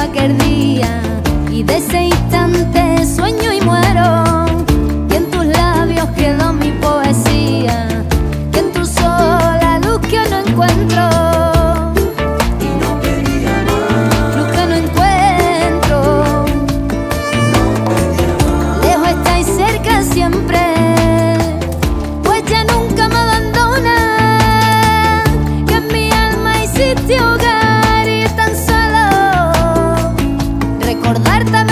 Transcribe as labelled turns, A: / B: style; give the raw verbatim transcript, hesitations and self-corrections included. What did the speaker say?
A: aquel día y de ese instante sueño y muero. Y en tus labios quedó mi poesía, y en tu sol la luz que no encuentro.
B: Y no quería más,
A: Luz que no encuentro.
B: no quería más.
A: Lejos está y cerca siempre, pues ya nunca me abandona. Que en mi alma hiciste hogar y tan solo recordarte